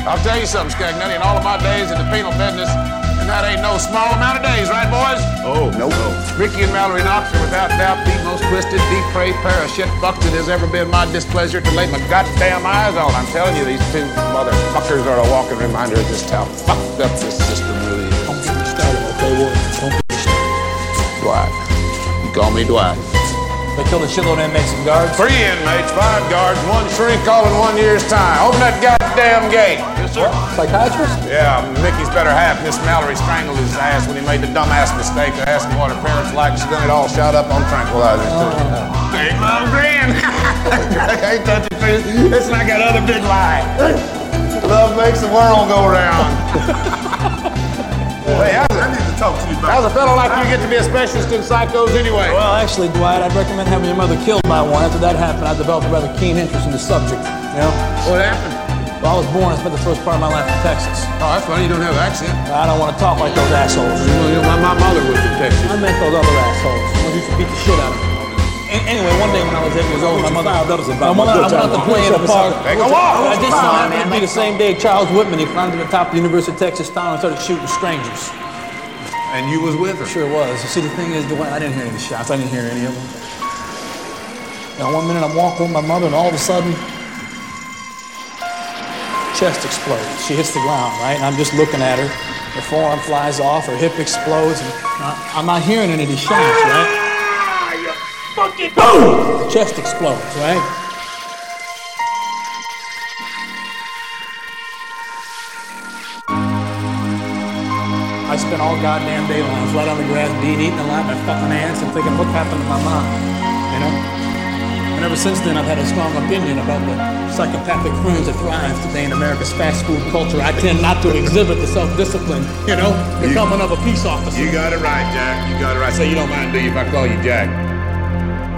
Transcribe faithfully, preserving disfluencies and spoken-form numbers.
I'll tell you something, Scagnetti, in all of my days in the penal business, and that ain't no small amount of days, right, boys? Oh, no. No. Ricky and Mallory Knox are without doubt the most twisted, depraved pair of shit fucks it has ever been my displeasure to lay my goddamn eyes on. I'm telling you, these two motherfuckers are a walking reminder of just how fucked up this system really is. Don't get me started, okay, Wood? Don't get me started. Dwight. You call me Dwight. They killed a shitload of inmates and guards? Three inmates, five guards, one shrink, all in one year's time. Open that goddamn gate. Yes, sir. Psychiatrist? Yeah, Mickey's better half, Miss Mallory, strangled his ass when he made the dumbass mistake of asking what her parents liked. She done it all shot up on tranquilizers, too. Oh. Hey, Mom, Grand. Ain't that the truth? It's like that other big lie. Love makes the world go round. Hey, how's I need to talk to you about How's a fellow like you get to be a specialist in psychos anyway? Well, actually, Dwight, I'd recommend having your mother killed by one. After that happened, I developed a rather keen interest in the subject, you know? What happened? Well, I was born and spent the first part of my life in Texas. Oh, that's funny. You don't have an accent. I don't want to talk like those assholes. Well, you know, my, my mother was from Texas. I meant those other assholes. The ones who used to beat the shit out of me. A- anyway, one day when I was eight years old, my mother... I went out to play in the park. Hey, go on! I just saw it would be the same day Charles Whitman, he climbed to the top of the University of Texas Tower and started shooting strangers. And you was with her? Sure was. You see, the thing is, Dwight, I didn't hear any of the shots. I didn't hear any of them. Now, one minute I'm walking with my mother, and all of a sudden, chest explodes. She hits the ground, right? And I'm just looking at her. Her forearm flies off, her hip explodes, and I'm not hearing any of these shots, right? Ah, you fucking boom! The chest explodes, right? I spent all goddamn day long flat on the grass, being eaten alive by fucking ants and thinking, what happened to my mom? You know? And ever since then, I've had a strong opinion about the psychopathic crimes that thrive today in America's fast food culture. I tend not to exhibit the self-discipline, you know, becoming of a peace officer. You got it right, Jack. You got it right. Say you don't mind, do you, if I call you Jack?